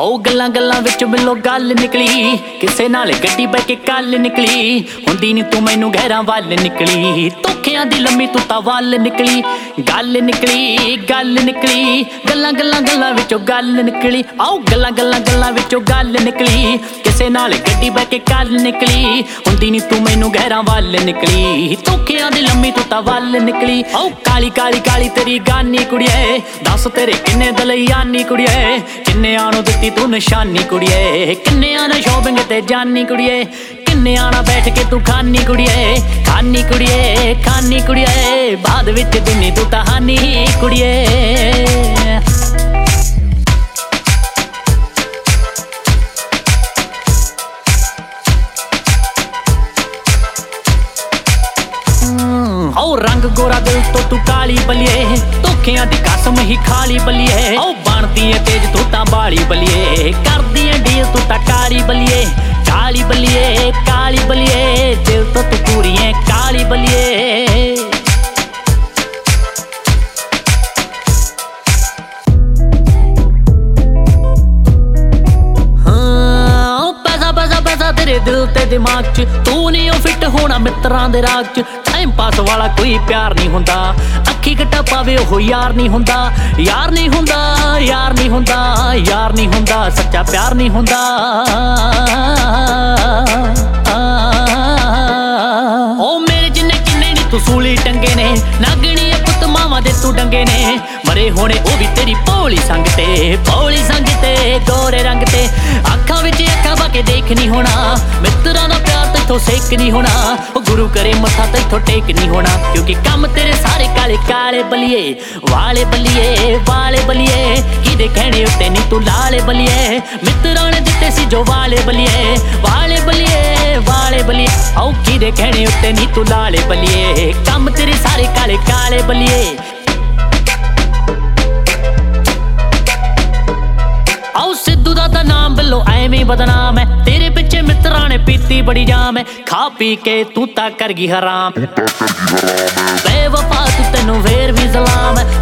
हो गल्लां गल्लां विच मिलो गल निकली किसे नाल गड्डी बह के कल निकली हुंदी नी तू मैनू गैरां वल निकली धोखियां दी लम्मी तू तां वल निकली गल निकली गल्लां गल्लां गल्लां विचों गल निकली आओ गल्लां गल्लां गल्लां विचों गल निकली किसे नाल गड्डी बह के कल निकली हुंदी नी तू मैनू गैरां वल निकली धोखियां दी लम्मी तू तां वल निकली आओ काली काली काली तेरी गानी कुड़िए दस तेरे किन्ने दलई आनी कुड़िए किन्ने आनो दित्ती तू निशानी कुड़िए किन्ने आना शॉपिंग ते जानी कुड़िए किन्ने आना बैठ के तू खानी कुड़िए बाद विच दिनी तू कहानी कुड़िए ओ रंग गोरा दिल तो तू काली बलिए धोखियां दी कसम ही खाली बलिए ओ बनदी है तेज तू तां बाली बलिए करदी है डील तू तां काली बलिए दिल तो तू पूरी है काली बलिए तेरे दिल ते दिमाग च तू नहीं ओ फिट होना मित्रां दे राग च टाइम पास वाला कोई प्यार नहीं हुंदा अखी कट्टा पावे ओह यार नहीं हुंदा सच्चा प्यार नहीं हुंदा ओ मेरे जिन्ने किन्ने नी तू सूली टंगे ने नागणी पुत मावा दे तू डंगे ने मरे होने ओ भी तेरी भोली संग ते गोरे रंग ते अखां विच अखां पा के देख नहीं होना मित्रां दा प्यार तैथों सेक नहीं होना ओ गुरु करे मत्था तैथों टेक नहीं होना क्योंकि कम तेरे सारे काले काले बलिए वाले बलिए किदे कहने उत्ते नी तू लाले बलिए मित्रां ने दित्ते सी जो वाले बलिए आओ किदे कहने उत्ते नी तू लाले बलिए कम तेरे सारे काले काले बलिए आओ सिद्धू दा नाम बिल्लो ऐवें बदनाम है तेरे पिछे मित्रां ने पीती बड़ी जाम है खा पी के तू ता कर गई हराम बेवफा तू तेनू फेर भी सलाम है